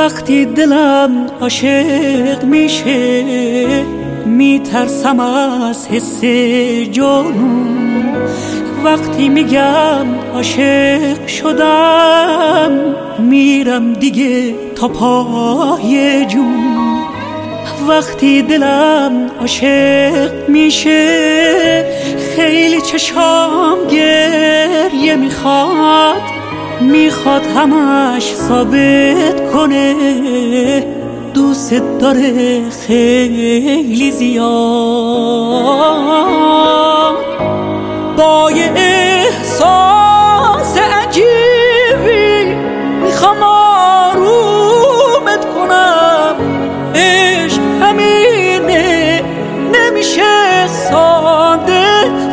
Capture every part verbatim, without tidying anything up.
وقتی دلم عاشق میشه میترسم از حس جنون. وقتی میگم عاشق شدم میرم دیگه تا پای جون. وقتی دلم عاشق میشه خیلی چشام گریه میخواد، میخواد همش ثابت کنه دوست داره خیلی زیاد. با یه احساس عجیبی میخوام آرومت کنم، عشق همینه نمیشه ساده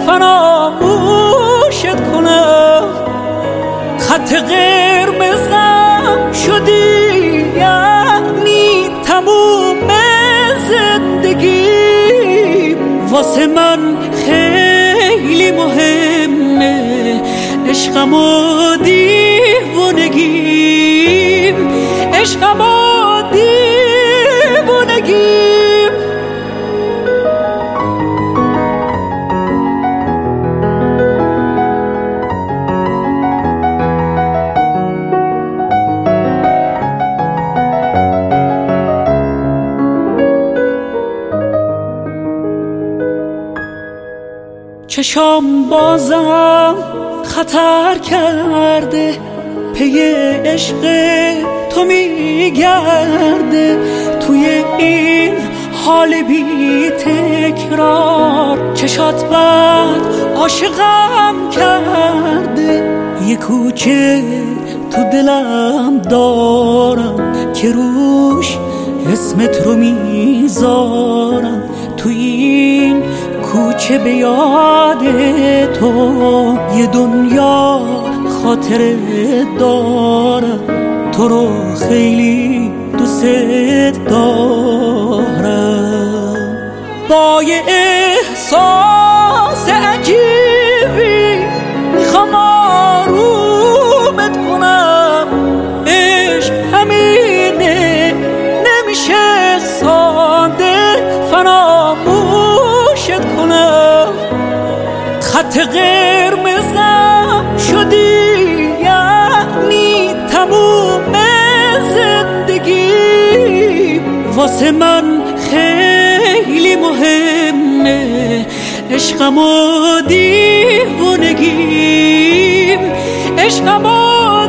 فراموشت کنم. خط قرمزم شدی یعنی تموم زندگی، واسه من خیلی مهمه عشقم و دیوونگیم، عشقم و دیوونگیم. چشام بازم خطر کرده، پی عشق تو میگرده. توی این حال بی تکرار چشات بد عاشقم کرده. یه کوچه تو دلم دارم که روش اسمت رو میذارم. تو این کوچه به یاد تو یه دنیا خاطره دارم. تو رو خیلی دوست دارم. با یه احساس عجیبی میخوام آرومت کنم، عشق همینه نمیشه ساده فراموشت کنم. خط قرمزم شدی یعنی تموم زندگی، واسه من خیلی مهمه عشقم و دیوونگیم، عشقم و